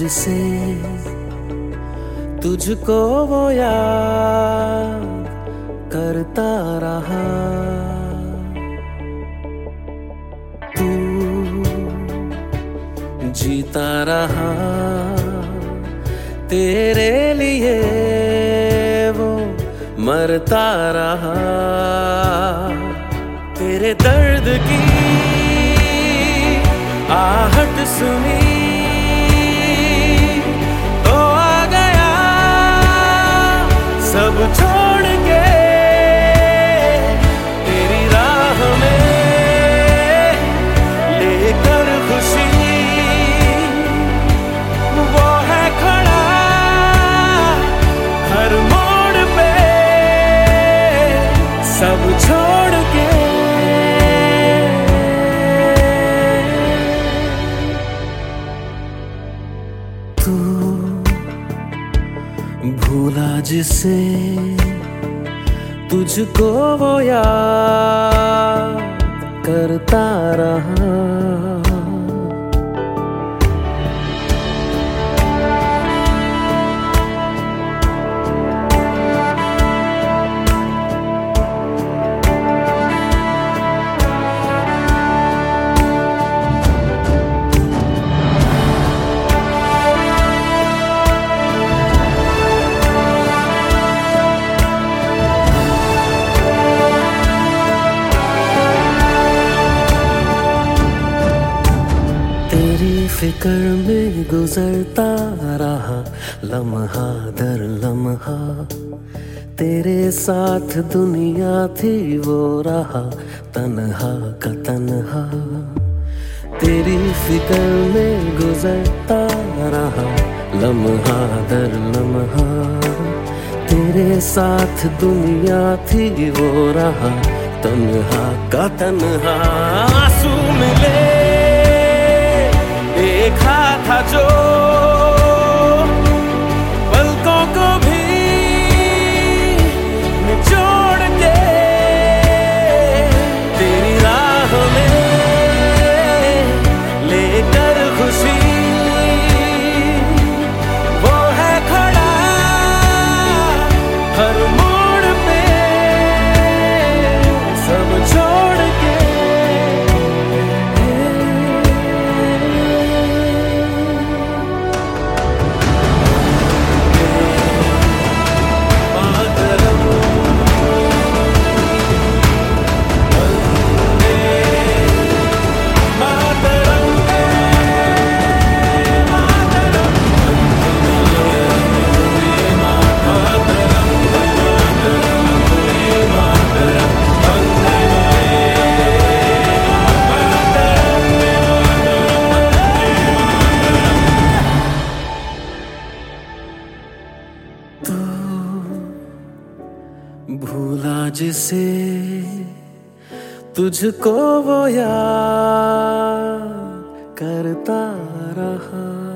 जिसे तुझको वो याद करता रहा। तू जीता रहा, तेरे लिए वो मरता रहा। तेरे दर्द की आहट सुनी तो आ गया सब छोड़ के तेरी राह में, लेकर खुशी वो है खड़ा हर मोड़ पे सब छोड़ के। तू भूला जिसे तुझको वो याद करता रहा। तेरी फिक्र में गुजरता रहा लम्हा दर लम्हा। तेरे साथ दुनिया थी वो रहा तन्हा का तन्हा। तेरी फिक्र में गुजरता रहा लम्हा दर लम्हा। तेरे साथ दुनिया थी वो रहा तन्हा का तन्हा। आंसू मिले देखा था जो पलकों को भी निचोड़ के तेरी राह में, लेकर खुशी वो है खड़ा हर मोड़ पे सब छोड़ के। भूला जिसे तुझको वो याद करता रहा।